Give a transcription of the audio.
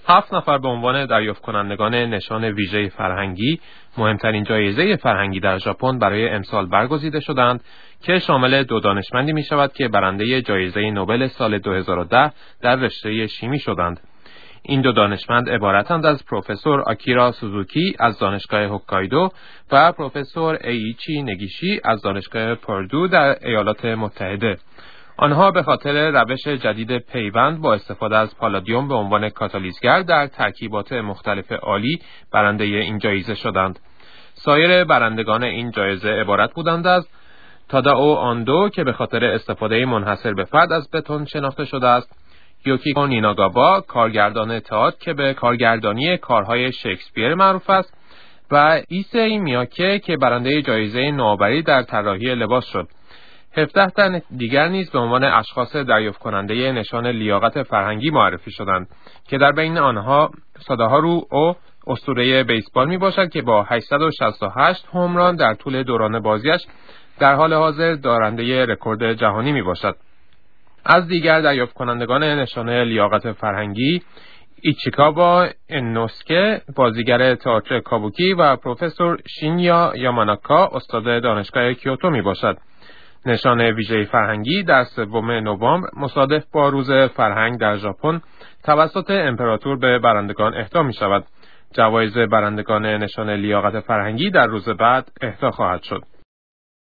7 نفر به عنوان دریافت کنندگان نشان ویژه فرهنگی، مهمترین جایزه فرهنگی در ژاپن برای امسال برگزیده شدند که شامل 2 دانشمندی می شود که برنده جایزه نوبل سال 2010 در رشته شیمی شدند. این 2 دانشمند عبارتند از پروفسور آکیرا سوزوکی از دانشگاه هوکایدو و پروفسور ایچی نگیشی از دانشگاه پردو در ایالات متحده. آنها به خاطر روش جدید پیوند با استفاده از پالادیوم به عنوان کاتالیزگر در ترکیبات مختلف آلی برنده این جایزه شدند. سایر برندگان این جایزه عبارت بودند از تادائو آندو که به خاطر استفاده منحصر به فرد از بتون شناخته شده است، یوکیکو نیناگاوا کارگردان تئاتر که به کارگردانی کارهای شکسپیر معروف است و ایسئی میاکه که برنده جایزه نوآوری در طراحی لباس شد. 17 تن دیگر نیز به عنوان اشخاص دریافت کننده نشان لیاقت فرهنگی معرفی شدند که در بین آنها ساداهارو او اسطوره بیسبال می باشد که با 868 هوم ران در طول دوران بازیش در حال حاضر دارنده رکورد جهانی می باشد. از دیگر دریافت کنندگان نشان لیاقت فرهنگی ایچیکاوا انوسکه بازیگر تئاتر کابوکی و پروفسور شینیا یاماناکا استاد دانشگاه کیوتو می باشد. نشان ویژه فرهنگی در 3 نوامبر مصادف با روز فرهنگ در ژاپن توسط امپراتور به برندگان اهدا می شود. جوایز برندگان نشان لیاقت فرهنگی در روز بعد اهدا خواهد شد.